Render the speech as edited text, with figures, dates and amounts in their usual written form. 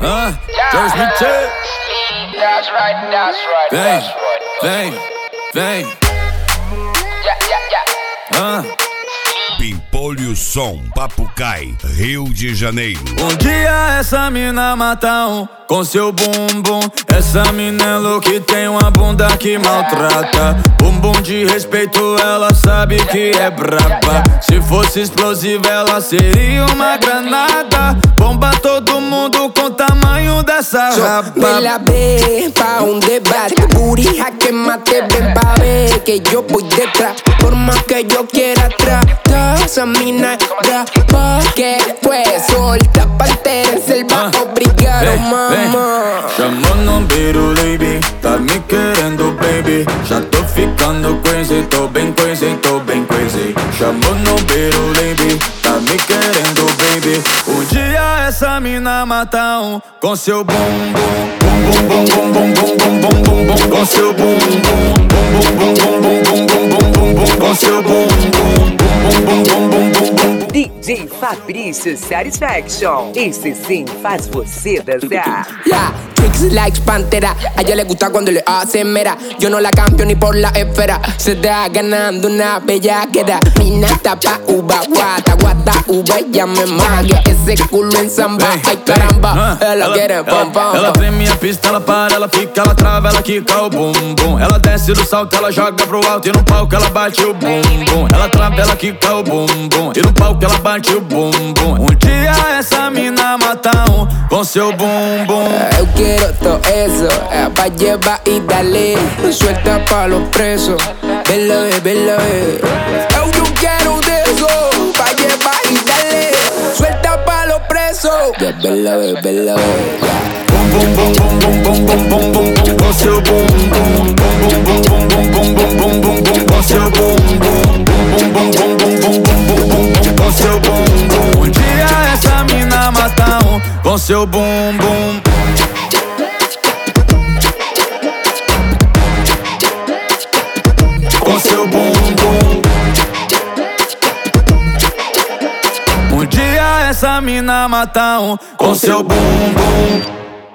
2002. That's right. Vem. Pimpolho Som, Papucai, Rio de Janeiro. Um dia essa mina mata um com seu bumbum. Essa mina é louca e tem uma bunda que maltrata. Bumbum de respeito, ela sabe que é braba. Se fosse explosiva, ela seria uma granada. Bomba todo mundo com o tamanho dessa rapa. Me la ve pa' un debate. Burija que mate, ven pa' ver que yo voy detrás. Por más que yo quiera tratar, esa mina es brava. Que fue solta, partera en selva. Obrigado, mamá. Chamou no beiro, baby, tá me querendo, baby. Já tô ficando crazy, tô bem crazy. Chamou no beiro, baby, tá me querendo, baby. Um dia essa mina mata um com seu bumbum. Bum, com seu bumbum. Bum, com seu bumbum. DJ Fabrício Satisfaction. Esse sim faz você dançar. La tricks like Pantera. A ella le gusta cuando le hacen mera. Yo no la cambio ni por la esfera. Se está ganando una bellaquera. Mina tapa uva, guata, uva. Ella me magia. Ese culo en samba. Ay caramba, ela quiere pam pam. Ela treme a pista, ela para, ela fica, ela trava, ela quica o bumbum. Ela desce do salto, ela joga pro alto e no palco ela bate o bumbum. Ela trava, ela quica o bumbum e no palco ela bate o bumbum. Um dia essa mina mata um com seu bumbum. Eu quiero todo eso, pa' llevar y darle. Suelta pa' los presos, vela. Yo quiero de eso, pa' llevar y darle. Suelta pa' los presos, vela. Bum, com seu bumbum. Bum, com seu bumbum. Com seu bumbum. Um dia essa mina mata um com seu bumbum. Com seu bumbum. Um dia essa mina mata um com seu bumbum.